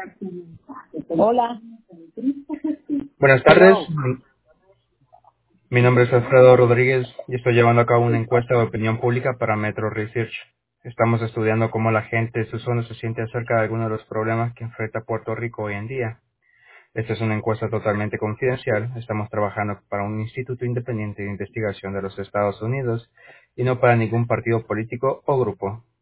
Hola. Buenas tardes, Hello. mi nombre es Alfredo Rodríguez y estoy llevando a cabo una encuesta de opinión pública para Metro Research. Estamos estudiando cómo la gente de su zona se siente acerca de algunos de los problemas que enfrenta Puerto Rico hoy en día. Esta es una encuesta totalmente confidencial. Estamos trabajando para un instituto independiente de investigación de los Estados Unidos y no para ningún partido político o grupo.